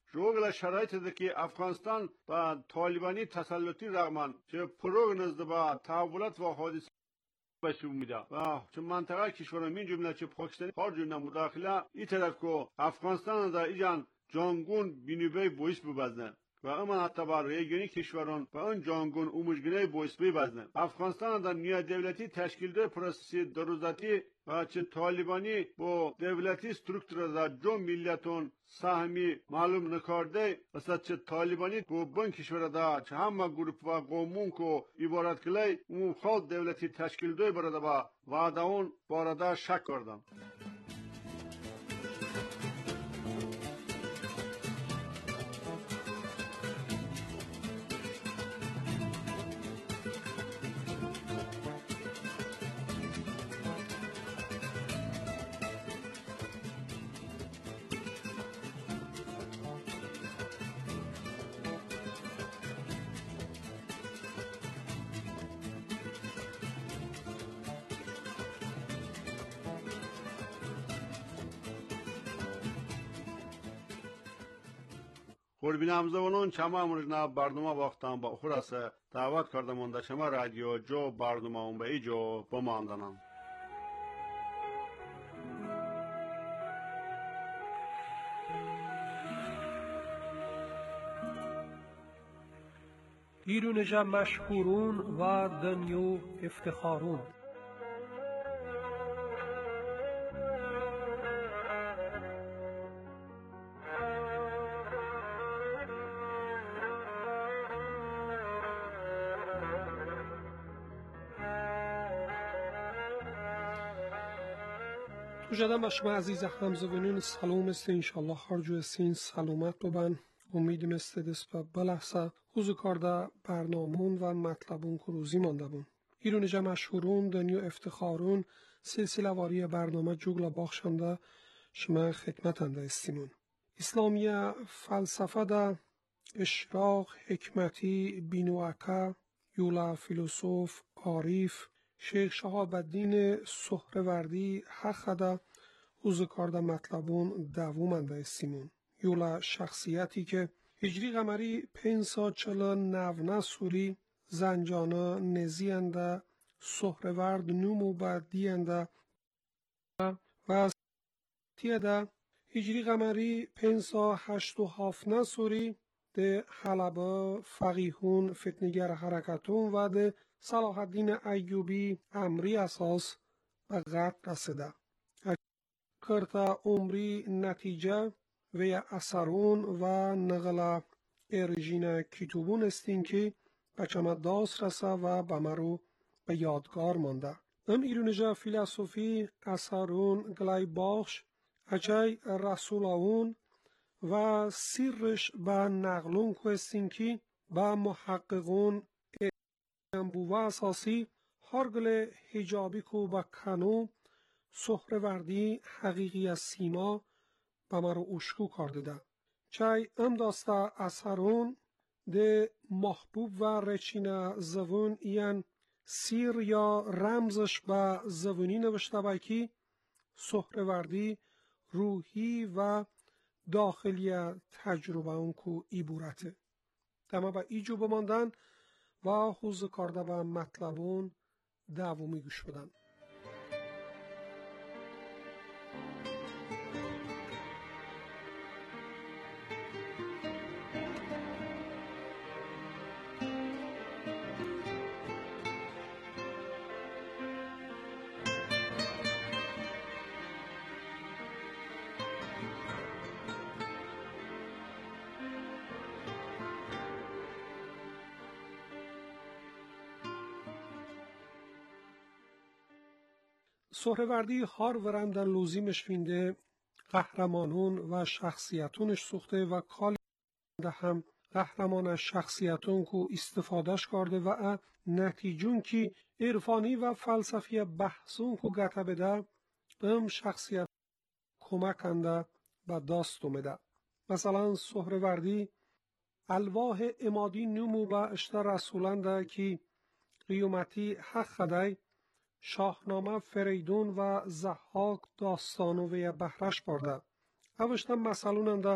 شغل شرایط ده که افغانستان با طالبانی تسلطی رغمان چه پروگ نزد با تحولات و حادث بشو میده و چه منطقه کشور من جمله چه پاکستان هر جور مداخله این طرف که افغانستان در ایجان جانگون بینوبه بویس ببزنه و اما حتی بر ریگانی کشوران و اون جانگون اومجگنه بویس ببزنه افغانستان در نیای دولتی تشکیل ده پروسسی دروزاتی و چه طالبانی با دولتی سترکتور در جو میلیتون سهمی معلوم نکرده و چه طالبانی با بن کشور در چه همه گروپ و قومون که عبارت کلی اون خود دولتی تشکیل ده برده با وعده اون بارده شک کردم. قربین همزبانان شما امروز برنامه وقتم با خلاص دعوت کردم اون در شما رادیو جو برنامه اون به ایجو بماندنم. ایرونجا مشهورون و دنیو افتخارون. تو جدم باشما عزیز همزبانان سلام است انشالله هر جو سین سلامت ببن امیدم است دست به بلحظه خوز کرده برنامون و مطلبون که روزی مانده بون ایرونجا مشهورون دنیو افتخارون سلسله واری برنامه جوگل باخشنده شما خدمتنده استیمون اسلامی فلسفه ده اشراق حکمتی بینوعکه یولا فیلسوف عارف شیخ شهاب الدین سهروردی حقده اوز کارده مطلبون دوومنده استیمون یولا شخصیتی که هجری قمری پنسا چلا نونه سوری زنجانه نزینده سهرورد نومو با دینده و تیده هجری قمری پنسا هشتو هافنه سوری ده حلبه فقیهون فتنگر حرکتون و ده صلاح الدین ایوبی امری اساس به قتل رسیده. کرتا عمری نتیجه و اثرون و نقل ارژین کتوبون استین که بچه داست رسه و به مرو به یادگار مانده. ام ایرونجا فیلسوفی اثرون گلای باخش اچای رسولاون و سیرش به نقلون که استین که به محققون بوه اساسی هرگل حجابی کو با کنو سهروردی حقیقی از سیما با مرا اشکو کرده ده. چای ام داسته اثرون ده محبوب و رچین زبون این سیر یا رمزش به زبونی نوشته بایکی سهروردی روحی و داخلی تجربه اون کو ایبورته. تمام با ایجو بماندن و حوز کرده به مطلبون دومی گوش بدن. سهروردی هر ورم در لوزیمش فینده قهرمانون و شخصیتونش سوخته و کال ده هم قهرمان شخصیتون کو استفادهش کرده و نتیجون که عرفانی و فلسفی بحثون کو گته بده ام شخصیت کمکنده و داست اومده. مثلا سهروردی الواح امادی نمو با اشتر رسولنده که قیومتی حق خدای شاهنامه فریدون و زحاک داستانو و بهرش برده. اوشتم مثلوننده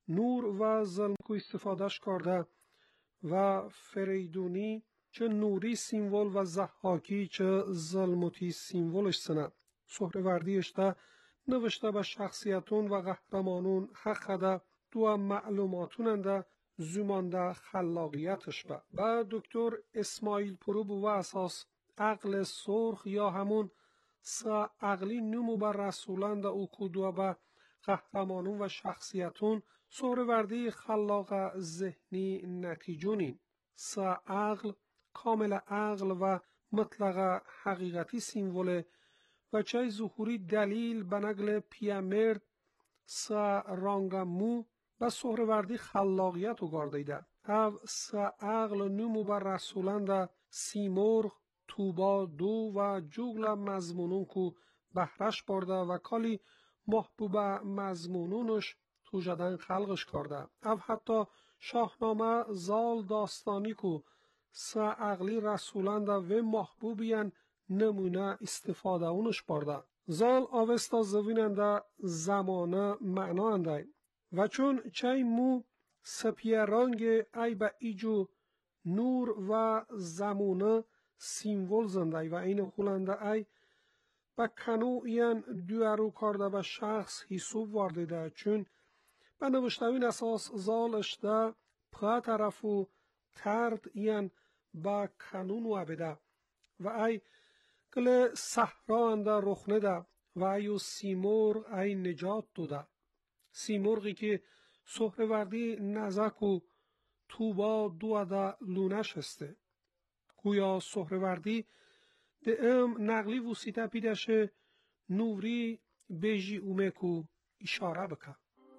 نور و ظلم کو استفادهش کرده و فریدونی چه نوری سیمول و زحاکی چه ظلمتی سیمولش سنه. سهروردیش ده نوشته به شخصیتون و قهرمانون حق ده دو معلوماتون ده زمانده خلاقیتش به. و دکتر اسماعیل پرو بو اساس عقل سرخ یا همون سا عقلی نمو بر رسولان ده او کدوه به قهرمانون و شخصیتون سهروردی خلاق ذهنی نتیجونین. سا عقل کامل عقل و مطلق حقیقتی سیموله و چه ظهوری دلیل به نقل پیامرد سا رانگمو و سهروردی خلاقیت و گاردیده. او سا عقل نمو بر رسولان ده سیمرغ توبا دو و جوگل مضمونون کو بهرش برده و کالی محبوب مضمونونش تو جدن خلقش کرده. او حتی شاهنامه زال داستانی کو سا عقلی رسولان ده و محبوبین نمونه استفاده اونش برده. زال آوستا زویننده زمانه معنا انده و چون چای مو سپیرانگ ای با ایجو نور و زمانه سیمول زنده و این خولنده ای با کنو این دوارو کرده به شخص حسوب وارده چون به نوشتوین اساس زالش ده پا طرفو ترد این با کنون و بده و ای کل صحرا انده رخنه ده و ایو سیمرغ ای نجات دوده. سیمرغی که سهروردی نزک و توبا دو ده لونش هسته. گویا سهروردی ده ام نقلی وسیطه پیدشه نوری بیجی اومه کو اشاره بکن.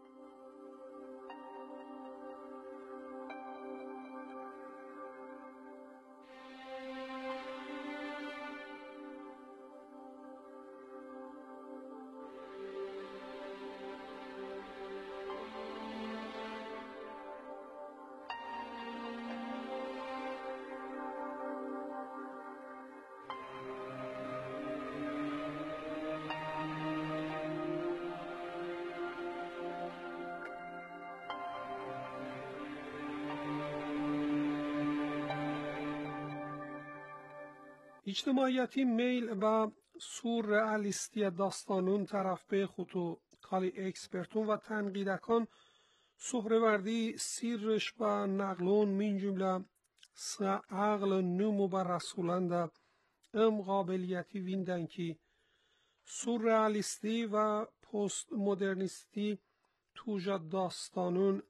اجتماعیتی میل و سورئالیستی داستانون طرف به خودو کالی اکسپرتون و تنقیدکان سهروردی سیرش با نقلون من جمله سا عقل نمو بر رسولان ده ام قابلیتی ویندن که سورئالیستی و پست مدرنیستی توجا داستانون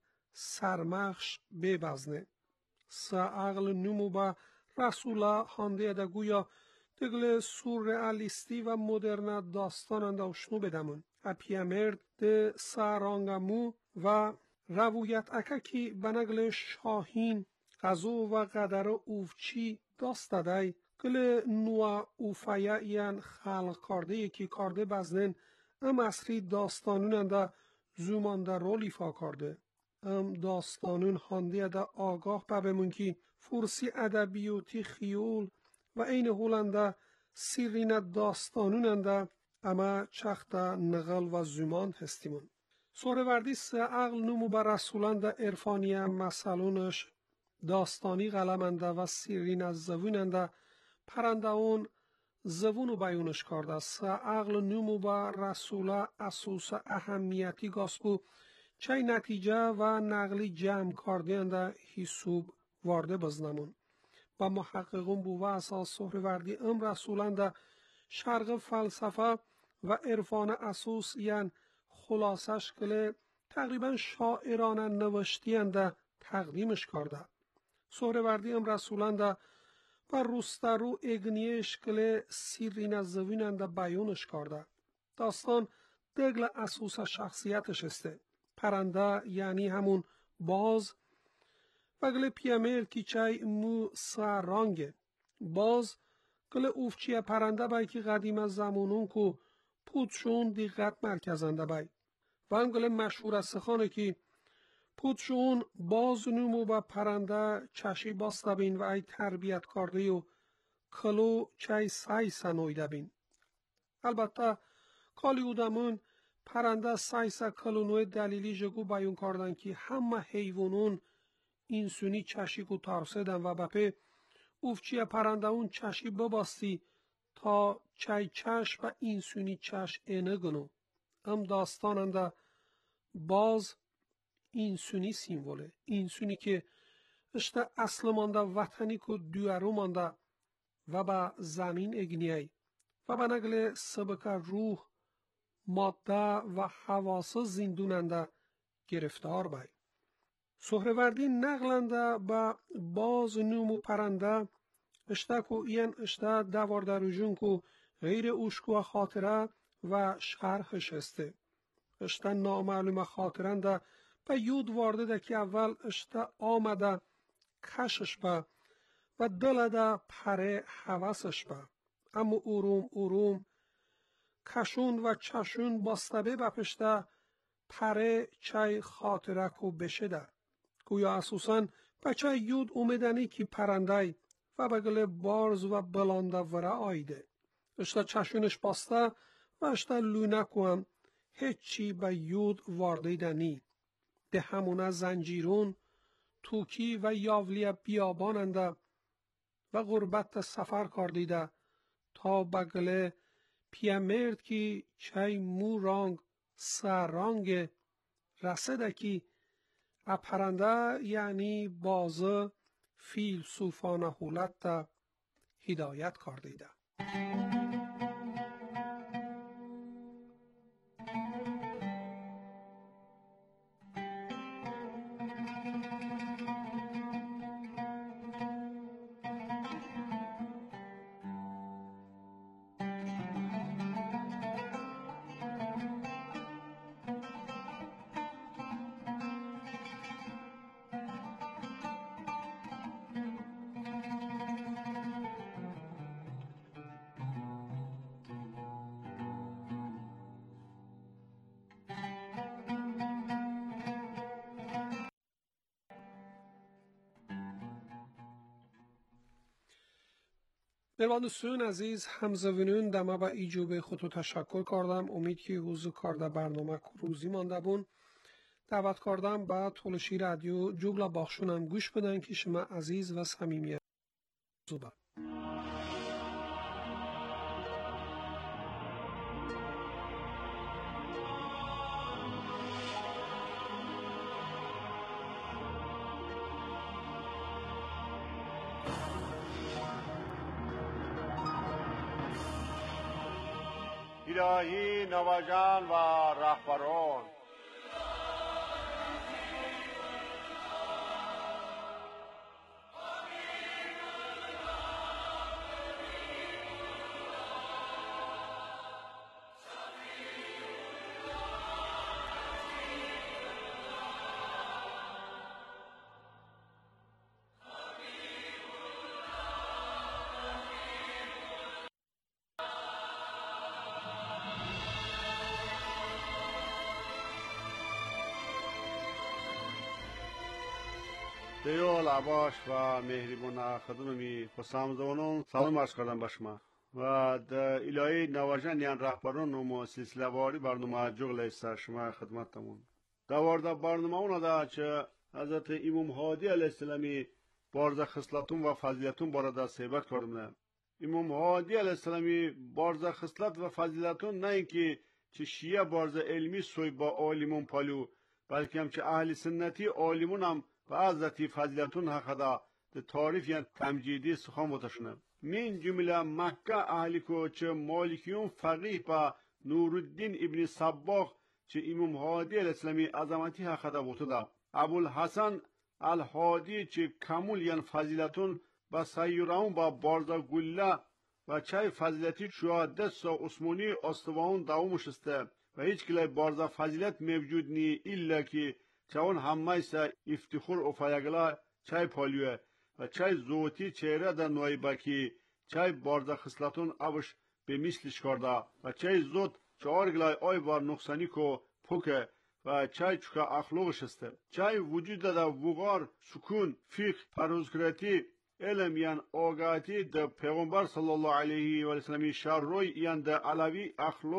سرمخش ببزنه. سا عقل نمو بر رسولا هانده ده گویا دگل سورئالیستی و مدرن داستان ده اشنو بدمون. اپیامرد ده سارانگمو و رویت اکاکی بنگل شاهین غزو و قدر اوفچی داست دای گل نوا اوفایا این خلق کرده که کرده بزنن ام اصری داستانون ده زومان ده رول ایفا کرده. ام داستانون هانده ده آگاه ببمون که فرسی ادبیوتی خیول و این هولنده سیرین داستانوننده اما چخت نغل و زمان هستیمون. سهروردی سه عقل نمو بر رسولان ده عرفانی مسئلونش داستانی غلمنده و سیرین از زویننده پرنده اون زوونو بیونش کرده. سه عقل نمو بر رسولا اسوس اهمیتی گاسکو چه نتیجه و نقلی جمع کرده ده حسوب وارده بزنمون. با محققون بو و اساس سهروردی ام رسولان ده شرق فلسفه و عرفان اسوس یعن خلاصش کله تقریبا شاعرانه نوشتین ده تقدیمش کرده. سهروردی ام رسولان ده و روسترو اگنیش کله سیرین زوینن ده بیونش کرده. داستان دگل اسوس شخصیتش استه. پرنده یعنی همون باز و گل پیامر کی چای مو سارانگه. باز گل اوفچیه پرنده بای که قدیم از زمانون کو پودشون دیقت مرکزنده بای. و هم گل مشهور از سخانه که پودشون باز نمو با پرنده چشی باسته بین و ای تربیت کرده و کلو چای سای سنویده بین. البته کالی اودمون پرنده سایسا کلونوی دلیلی جگو بیان کردن که همه حیوانون اینسونی چشی کو تارسیدن و بپه اوفچی پرنده اون چشی بباستی تا چای چش و اینسونی چش اینه گنو. ام داستاننده باز اینسونی سیموله. اینسونی که اشته اصل مانده وطنی که دوارو مانده و با زمین اگنیه و با نگل سبک روح ماده و حواس زندوننده گرفتار بای. سهروردی نقلنده با باز نومو پرنده اشته که این اشته دوارده روژون که غیر اوشکو خاطره و شرحش استه. اشته نامعلوم خاطرنده به یود وارده ده که اول اشته آمده کشش با و دلده پره حواسش با. اما اوروم اوروم کشون و چشون باستبه بپشته پره چای خاطره کو بشده. گویا اساساً بچه یود اومدنی که پرنده و بگل بارز و بلانده وره آیده. اشتا چشونش باسته و اشتا لونه کوم هیچی به یود واردیدنی. به همونه زنجیرون، توکی و یاولی بیاباننده و غربت سفر کردیده تا بگل پیامرد که چای مو رانگ سر رانگ رسده که اپرنده یعنی بازه فیلسوفانه حولت تا هدایت کردیده. دوستان عزیز همزوینون دما با ایجوب خودتو تشکر کردم. امید که حضور کرده برنامه روزی مانده بون. دعوت کردم با تولشی رادیو جوگلا باخشونم گوش بدن که شما عزیز و صمیمی زوبا. الهی نواجان و رهبران دیول عباش و مهربان خدمتی خسامزونون سلام عرض کردم به شما و در الهی نواجان یان رهبران و سلسله واری برنامه جغل است شما خدمتتون. دوارده برنامه اونا دا چه حضرت امام هادی علیه السلامی بارز خصلتون و فضیلتون بارده صحبت کردم. امام هادی علیه السلامی بارز خصلت و فضیلتون نه اینکه چه شیعه بارز علمی سوی با عالمون پالو بلکه هم چه اهل سنتی عالمون هم و حضرت فضیلتون حقدا ده تعریف یعنی تمجیدی سخن بودشونه. من جمله مکه اهلی کو چه مالکیون فقیه با نورالدین ابن صباغ چه امام هادی علیه السلامی عظمتی حقدا بوده. ابوالحسن الهادی چه کمول یعنی فضیلتون با سیران با بارزا گله و چه فضیلتی شهادت سا عثمانی استوان داومش است و هیچ کلی بارزا فضیلت موجود نی الا که چون همه سا افتخار و فیگلا چای پالیوه و چای زوتی چهره در نوعی که چای بارزا خصلتون ابش به مثلش کرده و چای زود چهار گلای آی بار نقصانی کو پوکه و چای چکا اخلاقش است. چای وجود در وقار سکون فقه پروزکراتی علم یان آگاهی در پیغمبر صلی الله علیه و سلم شرعی یان در علوی اخلاق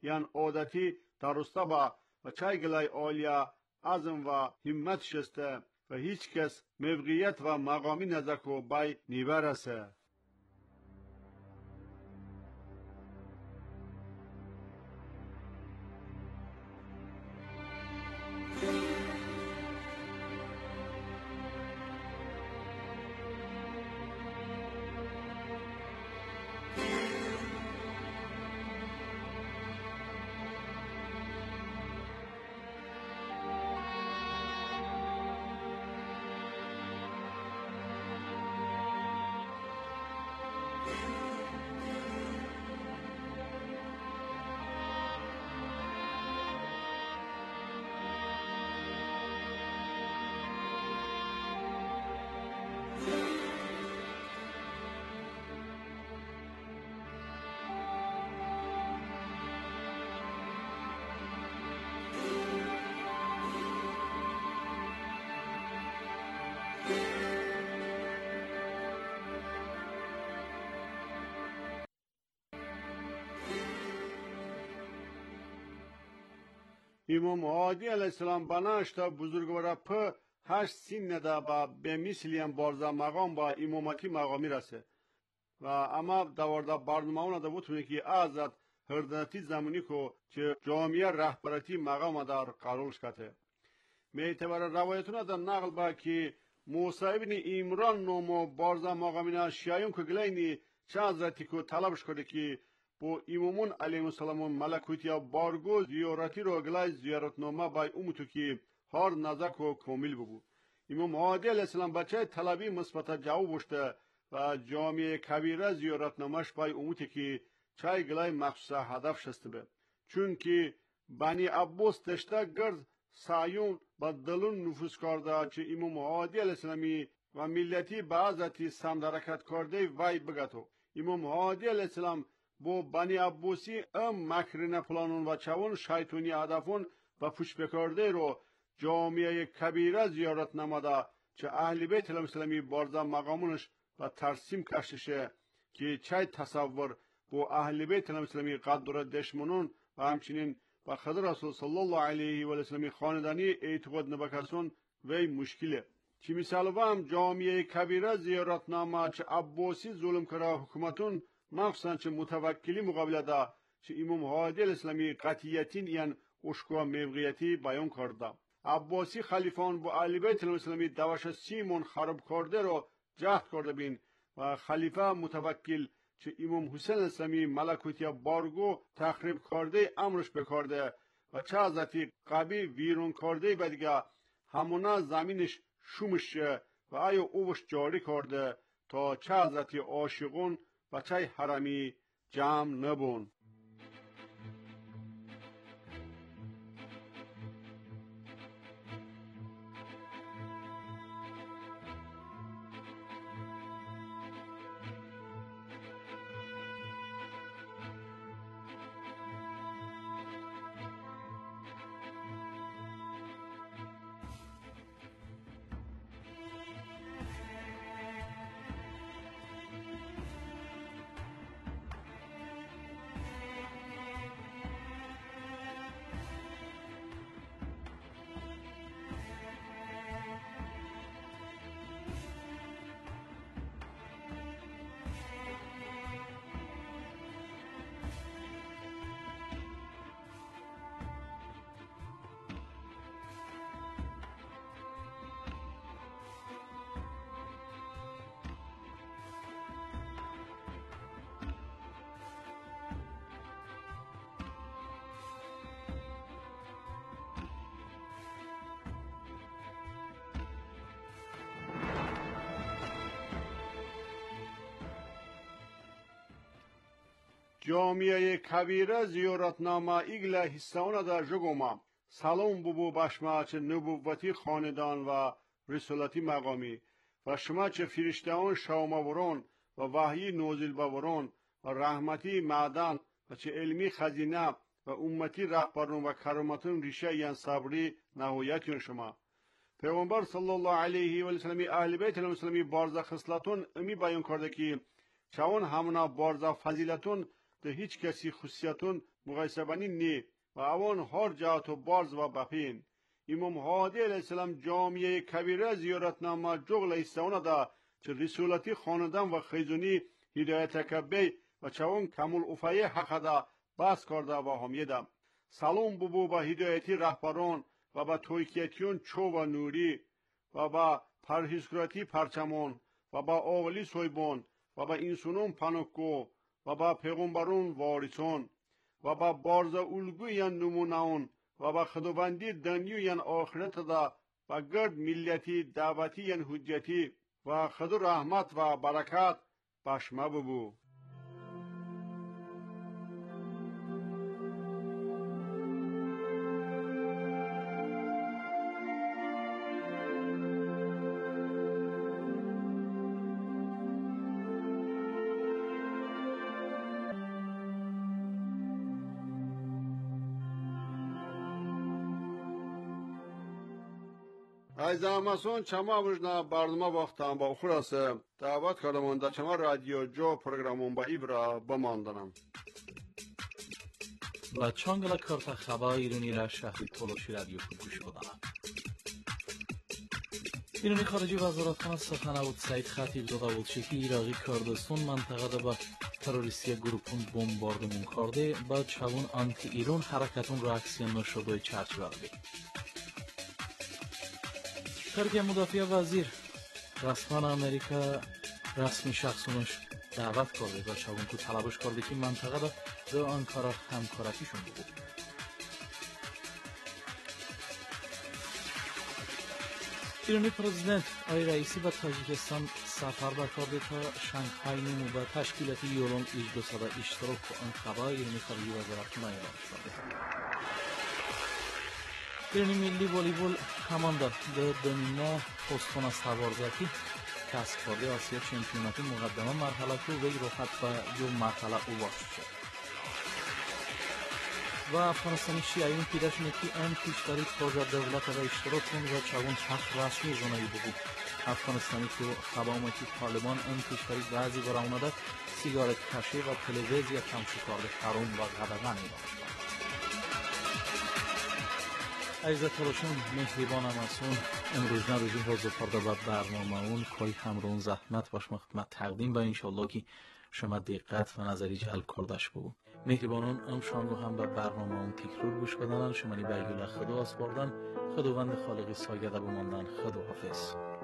یان عادتی درسته با و چای گلای آلیا عزم و همت شسته و هیچ کس موقعیت و مقامی نزکو بای نیبرسه. امام عادی علیه السلام بناش تا بزرگوار په هشت سین نده با به مثلیم بارزا مقام با امامتی مقامی رسه و اما دوارده برنامه ده بتونه که ازت هردنتی زمانی که چه جامعه رهبرتی مقام در قرارش کته میتبر روایتونه در نقل با که موسی ابن عمران نومو بارزا مقامین شیعیون که گلینی چه حضرتی که طلبش کرده که با امامون علیهم السلام ملکوتی بارگو زیارتی رو گلای زیارتنامه بای اومتو که هر نزک و کامل بگو. امام عادی علیه السلام بچه طلبی مثبت جواب بشته و جامعه کبیره زیارتنامهش بای اومتی که چای گلای مخصوص هدف شسته به. چون که بنی عباس تشته گرد سعیون با دلون نفوذ کرده چه امام عادی علیه السلامی و ملتی بعضتی سمدرکت کرده وای بگتو. امام عادی علیه السلام با بنی عباسی ام مکرین پلانون و چون شیطانی هدفون و پوش بکرده رو جامعه کبیره زیارت نماده چه اهل بیت الاسلامی بارزا مقامونش و ترسیم کششه که چه تصور با اهل بیت الاسلامی قدر دشمنون و همچنین و خضر رسول صلی الله علیه و اسلامی خاندانی اعتقاد نبکسون وی مشکله چی مثال هم جامعه کبیره زیارت نامه چه عباسی ظلم کرده حکومتون مخصوصا چه متوکلی مقابله ده چه امام عادی الاسلامی قطعیتین یعن اشکوا موقعیتی بیان کرده عباسی خلیفان با اهل بیت الاسلامی دوش سیمون خراب کرده رو جهد کرده بین و خلیفه متوکل چه امام حسین الاسلامی ملکوتی بارگو تخریب کرده امرش بکرده و چه حضرتی قبی ویرون کرده و دیگه همونا زمینش شومش و آیا اوش جاری کرده تا چه حضرتی عاشقون و چه حرمی جمع نبون. جامعه کبیره زیارتنامه ایگله حساونه در جگوما سلام ببو بشما چه نبوتی خاندان و رسالتی مقامی و شما چه فرشتهان شومورون و وحی نوزل بورون و رحمتی معدن و چه علمی خزینه و امتی رهبرون و کرامتون ریشه یان صبری نهایتون شما پیغمبر صلی الله علیه و سلم اهل بیت الاسلامی بارزا خصلتون امی بیان کرده که چون همونا بارزا فضیلتون ده هیچ کسی خصوصیتون مقایسه بنی نی و اوان هر جهت و بارز و بپین. امام هادی علیه السلام جامعه کبیره زیارتنامه جغل ایستونه دا چه رسولتی خاندن و خیزونی هدایت کبی و چون کمول افایه حق دا بس کرده و همیدم. سلام ببو با هدایتی رهبران و با تویکیتیون چو و نوری و با پرهیزکراتی پرچمان و با آغلی سویبان و با انسانون پنکو و با پیغمبرون وارثان و با بارز الگوی نمونهون و با خداوندی دنیوی آخرت دا و گرد ملیتی دعوتی حجتی و خدا رحمت و برکت بشمه ببو. از اماسون چما وجنا برنامه وقتم با خلاصه دعوت کردم در چما رادیو جو پروگرامون با ایبرا بماندنم و چانگل کارت خبر ایرانی را شهری تولوشی رادیو گوش بدنم. ایرانی خارجی وزارتخانه سخن بود سعید خطیب داده بود که ایراقی کردستان منطقه با تروریستی گروپون بمباردمون کرده با چون آنتی ایران حرکتون راکسیون نشده چرچ برده. ترکیه مدافع وزیر رسما امریکا رسمی شخصونش دعوت کرده و چون تو طلبش کرده که منطقه را به آنکارا همکارتیشون بود. ایرانی پرزیدنت آقای رئیسی به تاجیکستان سفر برکرده تا شانگهای نیمو به تشکیلات یولون اجدوسادا اشتراک آن خبر ایرانی خارجی وزارتخانه اعلام کرده. ایرانی ملی والیبال کماندا در دنیا پستون سوارزکی کسب کرده آسیا چمپیوناتی مقدمه مرحله که وی رخت به دو مرحله اوباش شد. و افغانستانی شیعیون پیدا شده که ام کشوری تازه دولت را اشتراک کنند و چون حق رسمی زنایی بود. افغانستانی که خبامتی طالبان ام کشوری بعضی برآمده سیگارت کشی و تلویزیون تماشا کرده حرام و قدغن می‌دانند. عزت روشون مهربان اماسون امروز نروزی حاضر کرده با برنامه اون کاری همرون زحمت باش خدمت تقدیم با انشالله که شما دقت و نظری جلب کردش بود. مهربانان ام شام هم به برنامه اون تکرار گوش بدنن شما لی برگیل خدا آسپاردن خداوند خالقی ساگرده بماندن خدا حافظ.